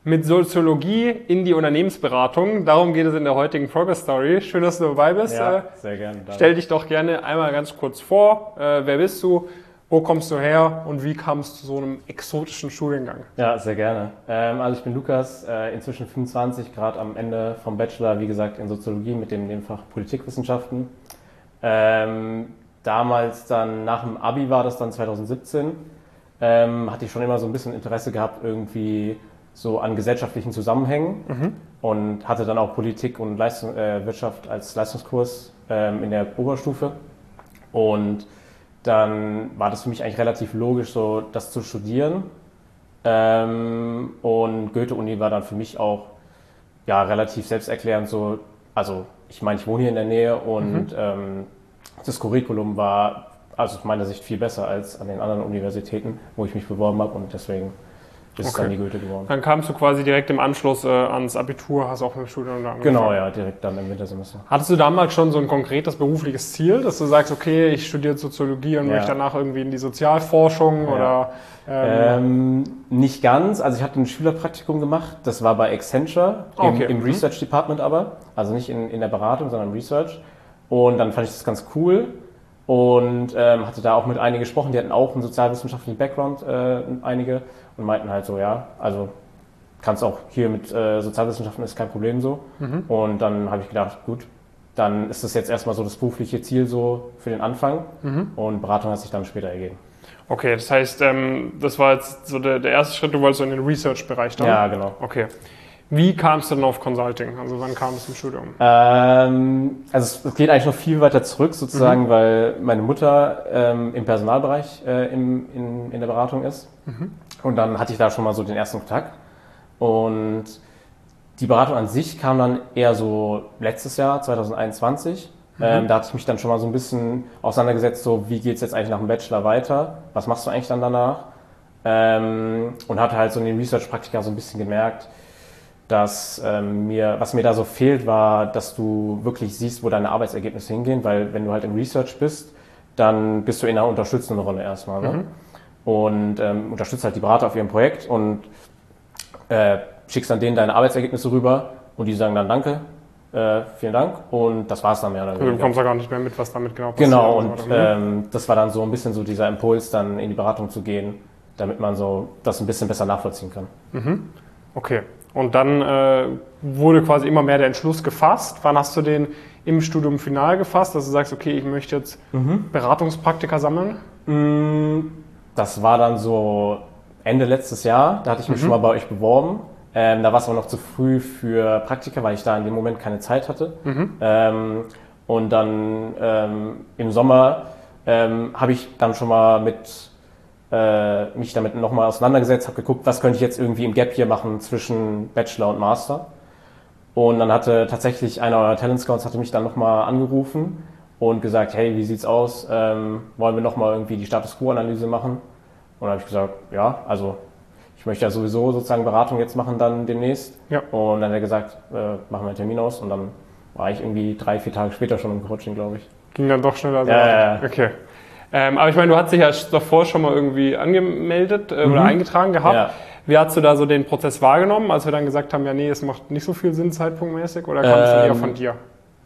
mit Soziologie in die Unternehmensberatung. Darum geht es in der heutigen Progress Story. Schön, dass du dabei bist. Ja, sehr gerne. Danke. Stell dich doch gerne einmal ganz kurz vor. Wer bist du? Wo kommst du her? Und wie kam es zu so einem exotischen Studiengang? Ja, sehr gerne. Also ich bin Lukas, inzwischen 25, gerade am Ende vom Bachelor, wie gesagt, in Soziologie mit dem Nebenfach Politikwissenschaften. Damals dann, nach dem Abi war das dann 2017, hatte ich schon immer so ein bisschen Interesse gehabt, irgendwie so an gesellschaftlichen Zusammenhängen und hatte dann auch Politik und Wirtschaft als Leistungskurs in der Oberstufe. Und dann war das für mich eigentlich relativ logisch, so das zu studieren. Und Goethe-Uni war dann für mich auch ja, relativ selbsterklärend so, also ich meine, ich wohne hier in der Nähe und das Curriculum war also aus meiner Sicht viel besser als an den anderen Universitäten, wo ich mich beworben habe und deswegen ist es dann die Goethe geworden. Dann kamst du quasi direkt im Anschluss ans Abitur, hast auch mit dem Studium da angefangen. Genau, ja, direkt dann im Wintersemester. Hattest du damals schon so ein konkretes berufliches Ziel, dass du sagst, okay, ich studiere Soziologie und möchte danach irgendwie in die Sozialforschung oder? Nicht ganz, also ich hatte ein Schülerpraktikum gemacht, das war bei Accenture, im Research Department aber, also nicht in der Beratung, sondern im Research. Und dann fand ich das ganz cool und hatte da auch mit einigen gesprochen, die hatten auch einen sozialwissenschaftlichen Background, einige, und meinten halt so, ja, also kannst auch hier mit Sozialwissenschaften, ist kein Problem so. Und dann habe ich gedacht, gut, dann ist das jetzt erstmal so das berufliche Ziel so für den Anfang und Beratung hat sich dann später ergeben. Okay, das heißt, das war jetzt so der erste Schritt, du wolltest so in den Research-Bereich dann? Ja, genau. Okay. Wie kamst du denn auf Consulting? Also wann kam es im Studium? Also es geht eigentlich noch viel weiter zurück sozusagen, weil meine Mutter im Personalbereich in der Beratung ist. Und dann hatte ich da schon mal so den ersten Kontakt. Und die Beratung an sich kam dann eher so letztes Jahr, 2021. Da hatte ich mich dann schon mal so ein bisschen auseinandergesetzt, so wie geht's jetzt eigentlich nach dem Bachelor weiter? Was machst du eigentlich dann danach? Und hatte halt so in den Research-Praktika so ein bisschen gemerkt, dass was mir da so fehlt, war, dass du wirklich siehst, wo deine Arbeitsergebnisse hingehen, weil wenn du halt im Research bist, dann bist du in einer unterstützenden Rolle erstmal. Ne? Und unterstützt halt die Berater auf ihrem Projekt und schickst dann denen deine Arbeitsergebnisse rüber und die sagen dann Danke, vielen Dank und das war's dann mehr oder weniger. Du kommst ja gar nicht mehr mit, was damit genau passiert. Genau, und das war dann so ein bisschen so dieser Impuls, dann in die Beratung zu gehen, damit man so das ein bisschen besser nachvollziehen kann. Okay. Und dann wurde quasi immer mehr der Entschluss gefasst. Wann hast du den im Studium final gefasst, dass du sagst, okay, ich möchte jetzt Beratungspraktika sammeln? Das war dann so Ende letztes Jahr. Da hatte ich mich schon mal bei euch beworben. Da war es aber noch zu früh für Praktika, weil ich da in dem Moment keine Zeit hatte. Und dann im Sommer habe ich dann schon mal mich damit nochmal auseinandergesetzt, habe geguckt, was könnte ich jetzt irgendwie im Gap hier machen zwischen Bachelor und Master. Und dann hatte tatsächlich einer eurer Talent Scouts hatte mich dann nochmal angerufen und gesagt, hey, wie sieht's aus? Wollen wir nochmal irgendwie die Status Quo-Analyse machen? Und dann habe ich gesagt, ja, also ich möchte ja sowieso sozusagen Beratung jetzt machen dann demnächst. Ja. Und dann hat er gesagt, machen wir einen Termin aus und dann war ich irgendwie 3-4 Tage später schon im Coaching, glaube ich. Ging dann doch schneller. Ja. Okay. Aber ich meine, du hast dich ja davor schon mal irgendwie angemeldet oder eingetragen gehabt. Ja. Wie hast du da so den Prozess wahrgenommen, als wir dann gesagt haben, ja nee, es macht nicht so viel Sinn zeitpunktmäßig oder kam es dann eher von dir?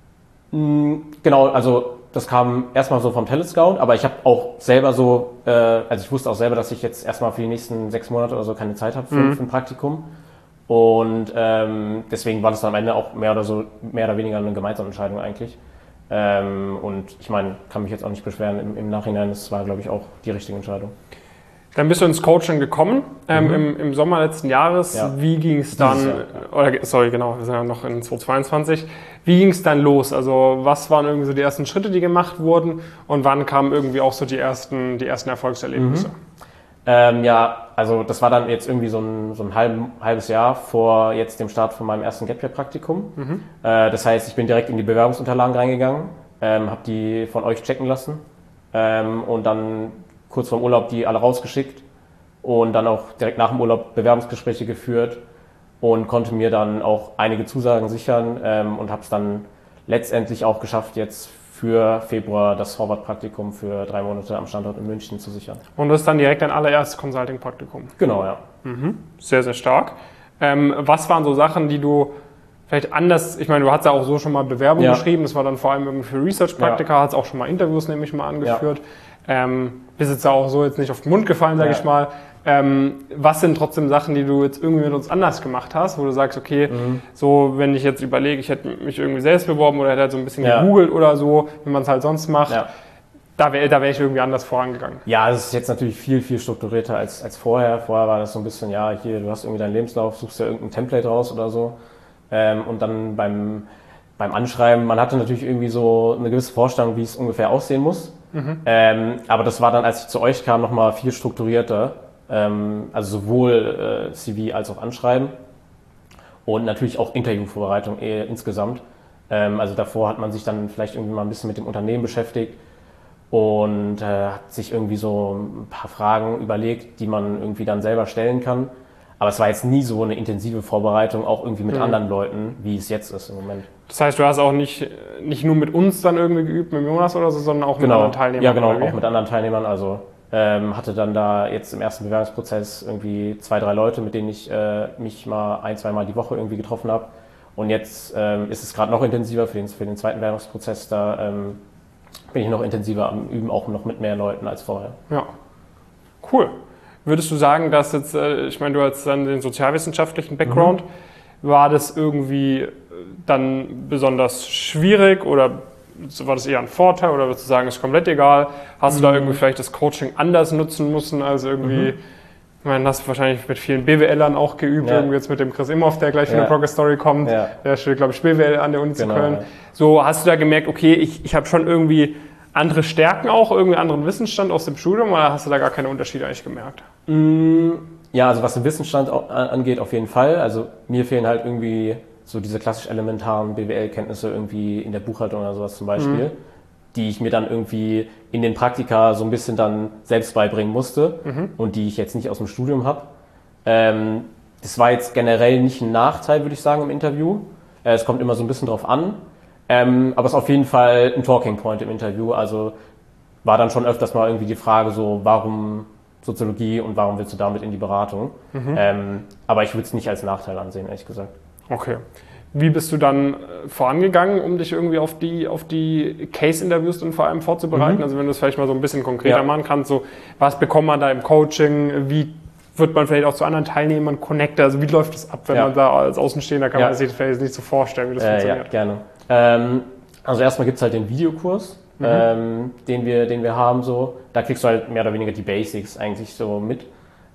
Genau, also das kam erstmal so vom Talent Scout, aber ich habe auch selber so, also ich wusste auch selber, dass ich jetzt erstmal für die nächsten 6 Monate oder so keine Zeit habe für ein Praktikum. Und deswegen war das dann am Ende auch mehr oder weniger eine gemeinsame Entscheidung eigentlich. Und ich meine, kann mich jetzt auch nicht beschweren im Nachhinein, das war, glaube ich, auch die richtige Entscheidung. Dann bist du ins Coaching gekommen, im Sommer letzten Jahres. Ja. Wie ging es dann, wir sind ja noch in 2022, wie ging es dann los? Also was waren irgendwie so die ersten Schritte, die gemacht wurden und wann kamen irgendwie auch so die ersten Erfolgserlebnisse? Ja, also das war dann jetzt irgendwie so ein halbes Jahr vor jetzt dem Start von meinem ersten Gap Year Praktikum. Das heißt, ich bin direkt in die Bewerbungsunterlagen reingegangen, habe die von euch checken lassen und dann kurz vorm Urlaub die alle rausgeschickt und dann auch direkt nach dem Urlaub Bewerbungsgespräche geführt und konnte mir dann auch einige Zusagen sichern und habe es dann letztendlich auch geschafft, jetzt für Februar das Harvard-Praktikum für 3 Monate am Standort in München zu sichern. Und das ist dann direkt dein allererstes Consulting-Praktikum? Genau, ja. Sehr, sehr stark. Was waren so Sachen, die du vielleicht anders, ich meine, du hast ja auch so schon mal Bewerbungen geschrieben, das war dann vor allem irgendwie für Research-Praktika, hast auch schon mal Interviews, nehme ich mal, angeführt. Bist jetzt auch so jetzt nicht auf den Mund gefallen, sage ich mal. Was sind trotzdem Sachen, die du jetzt irgendwie mit uns anders gemacht hast, wo du sagst, okay, so wenn ich jetzt überlege, ich hätte mich irgendwie selbst beworben oder hätte halt so ein bisschen gegoogelt oder so, wie man es halt sonst macht, da wär ich irgendwie anders vorangegangen. Ja, es ist jetzt natürlich viel, viel strukturierter als vorher. Vorher war das so ein bisschen, hier, du hast irgendwie deinen Lebenslauf, suchst dir irgendein Template raus oder so. Und dann beim Anschreiben, man hatte natürlich irgendwie so eine gewisse Vorstellung, wie es ungefähr aussehen muss. Aber das war dann, als ich zu euch kam, nochmal viel strukturierter. Also sowohl CV als auch Anschreiben. Und natürlich auch Interviewvorbereitung insgesamt. Also davor hat man sich dann vielleicht irgendwie mal ein bisschen mit dem Unternehmen beschäftigt und hat sich irgendwie so ein paar Fragen überlegt, die man irgendwie dann selber stellen kann. Aber es war jetzt nie so eine intensive Vorbereitung, auch irgendwie mit anderen Leuten, wie es jetzt ist im Moment. Das heißt, du hast auch nicht nur mit uns dann irgendwie geübt, mit Jonas oder so, sondern auch mit anderen Teilnehmern? Ja, genau, auch mit anderen Teilnehmern. Also hatte dann da jetzt im ersten Bewerbungsprozess irgendwie 2, 3 Leute, mit denen ich mich mal 1, 2 Mal die Woche irgendwie getroffen habe. Und jetzt ist es gerade noch intensiver für den zweiten Bewerbungsprozess. Da bin ich noch intensiver am Üben, auch noch mit mehr Leuten als vorher. Ja, cool. Würdest du sagen, dass jetzt, ich meine, du hast dann den sozialwissenschaftlichen Background, war das irgendwie dann besonders schwierig oder war das eher ein Vorteil oder würdest du sagen, ist komplett egal? Hast du da irgendwie vielleicht das Coaching anders nutzen müssen als irgendwie, ich meine, hast du wahrscheinlich mit vielen BWLern auch geübt, irgendwie jetzt mit dem Chris Imhoff, der gleich für eine Progress Story kommt, der studiert, glaube ich, BWL an der Uni zu Köln. So, hast du da gemerkt, okay, ich habe schon irgendwie andere Stärken auch, irgendwie anderen Wissensstand aus dem Studium oder hast du da gar keine Unterschiede eigentlich gemerkt? Ja, also was den Wissensstand angeht, auf jeden Fall. Also mir fehlen halt irgendwie so diese klassisch elementaren BWL-Kenntnisse irgendwie in der Buchhaltung oder sowas zum Beispiel, die ich mir dann irgendwie in den Praktika so ein bisschen dann selbst beibringen musste und die ich jetzt nicht aus dem Studium habe. Das war jetzt generell nicht ein Nachteil, würde ich sagen, im Interview. Es kommt immer so ein bisschen drauf an. Aber es ist auf jeden Fall ein Talking Point im Interview. Also war dann schon öfters mal irgendwie die Frage so, warum Soziologie und warum willst du damit in die Beratung? Aber ich würde es nicht als Nachteil ansehen, ehrlich gesagt. Okay. Wie bist du dann vorangegangen, um dich irgendwie auf die Case-Interviews dann vor allem vorzubereiten? Also wenn du es vielleicht mal so ein bisschen konkreter machen kannst, so was bekommt man da im Coaching, wie wird man vielleicht auch zu anderen Teilnehmern connecten, also wie läuft das ab, wenn man da als Außenstehender kann man sich das vielleicht nicht so vorstellen, wie das funktioniert? Ja, gerne. Also erstmal gibt es halt den Videokurs, den wir haben, so. Da kriegst du halt mehr oder weniger die Basics eigentlich so mit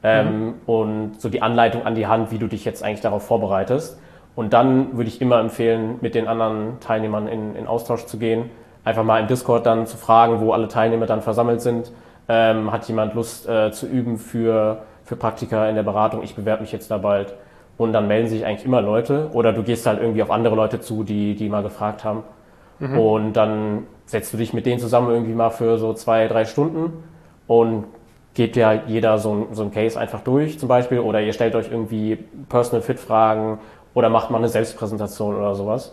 und so die Anleitung an die Hand, wie du dich jetzt eigentlich darauf vorbereitest. Und dann würde ich immer empfehlen, mit den anderen Teilnehmern in Austausch zu gehen, einfach mal im Discord dann zu fragen, wo alle Teilnehmer dann versammelt sind. Hat jemand Lust zu üben für Praktika in der Beratung? Ich bewerbe mich jetzt da bald. Und dann melden sich eigentlich immer Leute. Oder du gehst halt irgendwie auf andere Leute zu, die mal gefragt haben. Und dann setzt du dich mit denen zusammen irgendwie mal für so 2, 3 Stunden und gebt ja jeder so ein Case einfach durch zum Beispiel. Oder ihr stellt euch irgendwie Personal Fit Fragen oder macht mal eine Selbstpräsentation oder sowas.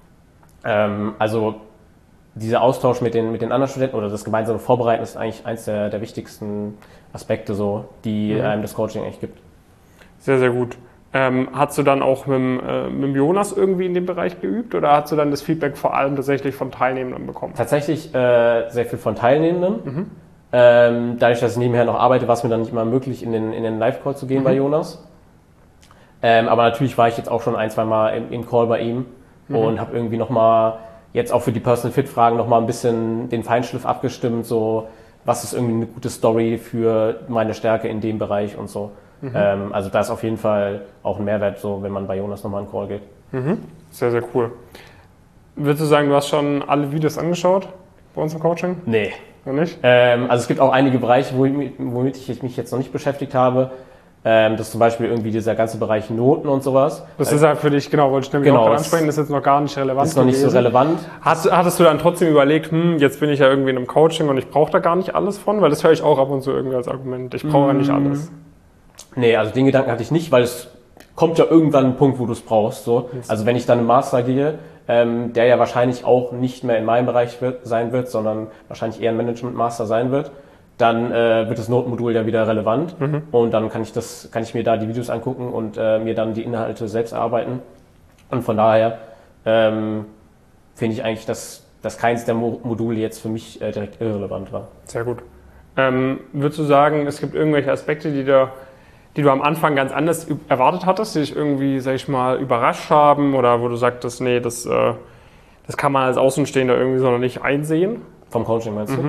Also dieser Austausch mit den anderen Studenten oder das gemeinsame Vorbereiten ist eigentlich eins der wichtigsten Aspekte, so, die einem das Coaching eigentlich gibt. Sehr, sehr gut. Hast du dann auch mit Jonas irgendwie in dem Bereich geübt oder hast du dann das Feedback vor allem tatsächlich von Teilnehmenden bekommen? Tatsächlich sehr viel von Teilnehmenden. Dadurch, dass ich nebenher noch arbeite, war es mir dann nicht mal möglich, in den Live-Call zu gehen bei Jonas. Aber natürlich war ich jetzt auch schon 1, 2 Mal im Call bei ihm und habe irgendwie nochmal jetzt auch für die Personal Fit Fragen nochmal ein bisschen den Feinschliff abgestimmt, so was ist irgendwie eine gute Story für meine Stärke in dem Bereich und so. Also da ist auf jeden Fall auch ein Mehrwert, so wenn man bei Jonas nochmal in den Call geht. Sehr, sehr cool. Würdest du sagen, du hast schon alle Videos angeschaut bei uns im Coaching? Nee. Noch nicht? Also es gibt auch einige Bereiche, womit ich mich jetzt noch nicht beschäftigt habe. Das ist zum Beispiel irgendwie dieser ganze Bereich Noten und sowas. Das ist halt für dich, wollte ich nämlich auch gerade ansprechen, das ist jetzt noch gar nicht relevant. Das ist noch nicht so relevant. Hattest du dann trotzdem überlegt, jetzt bin ich ja irgendwie in einem Coaching und ich brauche da gar nicht alles von? Weil das höre ich auch ab und zu irgendwie als Argument. Ich brauche ja nicht alles. Nee, also den Gedanken hatte ich nicht, weil es kommt ja irgendwann ein Punkt, wo du es brauchst. So. Also wenn ich dann im Master gehe, der ja wahrscheinlich auch nicht mehr in meinem Bereich sein wird, sondern wahrscheinlich eher ein Management-Master sein wird, dann wird das Notenmodul ja wieder relevant und dann kann ich mir da die Videos angucken und mir dann die Inhalte selbst erarbeiten. Und von daher finde ich eigentlich, dass keins der Module jetzt für mich direkt irrelevant war. Sehr gut. Würdest du sagen, es gibt irgendwelche Aspekte, die du am Anfang ganz anders erwartet hattest, die dich irgendwie, sag ich mal, überrascht haben oder wo du sagtest, nee, das kann man als Außenstehender irgendwie so noch nicht einsehen? Vom Coaching meinst du?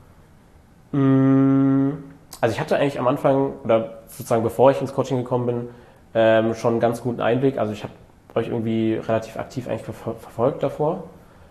Also ich hatte eigentlich am Anfang, oder sozusagen bevor ich ins Coaching gekommen bin, schon einen ganz guten Einblick. Also ich habe euch irgendwie relativ aktiv eigentlich verfolgt davor.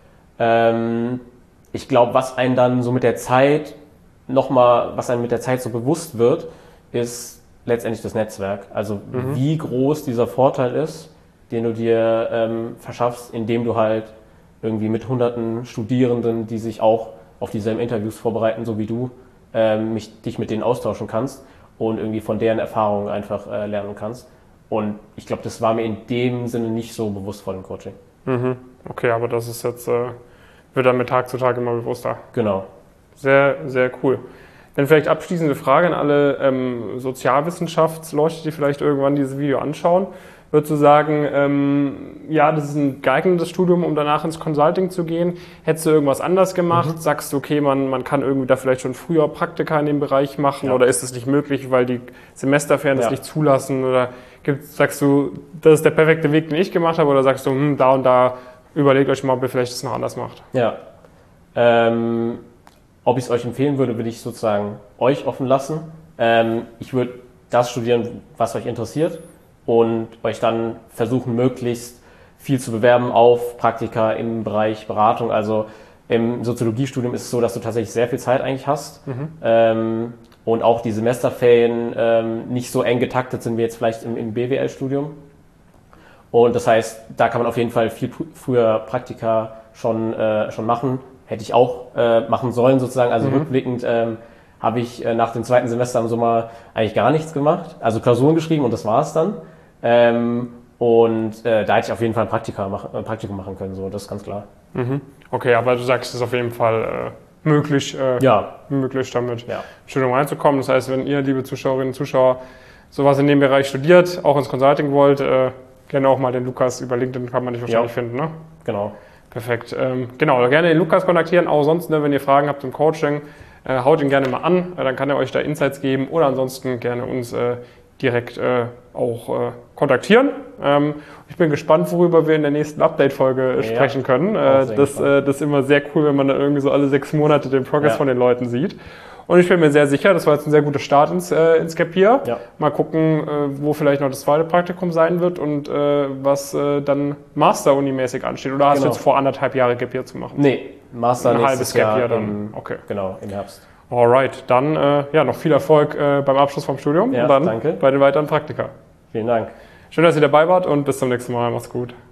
Ich glaube, was einem dann so mit der Zeit so bewusst wird, ist letztendlich das Netzwerk. Also wie groß dieser Vorteil ist, den du dir verschaffst, indem du halt irgendwie mit hunderten Studierenden, die sich auch auf dieselben Interviews vorbereiten, so wie du, dich mit denen austauschen kannst und irgendwie von deren Erfahrungen einfach lernen kannst. Und ich glaube, das war mir in dem Sinne nicht so bewusst vor dem Coaching. Okay, aber das ist jetzt, wird dann mit Tag zu Tag immer bewusster. Genau. Sehr, sehr cool. Dann vielleicht abschließende Frage an alle Sozialwissenschaftsleute, die vielleicht irgendwann dieses Video anschauen. Würdest du sagen, ja, das ist ein geeignetes Studium, um danach ins Consulting zu gehen? Hättest du irgendwas anders gemacht? Sagst du, okay, man kann irgendwie da vielleicht schon früher Praktika in dem Bereich machen oder ist es nicht möglich, weil die Semesterferien das nicht zulassen? Oder sagst du, das ist der perfekte Weg, den ich gemacht habe? Oder sagst du, da und da, überlegt euch mal, ob ihr vielleicht das noch anders macht? Ja. Ob ich es euch empfehlen würde, würde ich sozusagen euch offen lassen. Ich würde das studieren, was euch interessiert und euch dann versuchen, möglichst viel zu bewerben auf Praktika im Bereich Beratung. Also im Soziologiestudium ist es so, dass du tatsächlich sehr viel Zeit eigentlich hast und auch die Semesterferien nicht so eng getaktet sind wie jetzt vielleicht im BWL-Studium. Und das heißt, da kann man auf jeden Fall viel früher Praktika schon machen. Hätte ich auch machen sollen sozusagen. Also rückblickend habe ich nach dem zweiten Semester im Sommer eigentlich gar nichts gemacht. Also Klausuren geschrieben und das war es dann. Da hätte ich auf jeden Fall ein Praktikum machen können, so, das ist ganz klar. Okay, aber du sagst, es ist auf jeden Fall möglich, damit Studium reinzukommen. Das heißt, wenn ihr, liebe Zuschauerinnen und Zuschauer, sowas in dem Bereich studiert, auch ins Consulting wollt, gerne auch mal den Lukas über LinkedIn, kann man dich wahrscheinlich finden, ne? Genau. Perfekt. Genau, gerne den Lukas kontaktieren. Auch sonst, ne, wenn ihr Fragen habt zum Coaching, haut ihn gerne mal an, dann kann er euch da Insights geben oder ansonsten gerne uns direkt auch kontaktieren. Ich bin gespannt, worüber wir in der nächsten Update-Folge sprechen können. Das ist immer sehr cool, wenn man da irgendwie so alle 6 Monate den Progress von den Leuten sieht. Und ich bin mir sehr sicher, das war jetzt ein sehr guter Start ins Gap Year. Ja. Mal gucken, wo vielleicht noch das zweite Praktikum sein wird und was dann Master-Uni-mäßig ansteht. Oder hast du jetzt vor 1,5 Jahre Gap Year zu machen? Nee, Master ein halbes Gap Year dann. Okay. Genau, im Herbst. Alright, dann noch viel Erfolg beim Abschluss vom Studium und dann bei den weiteren Praktika. Vielen Dank. Schön, dass ihr dabei wart und bis zum nächsten Mal. Macht's gut.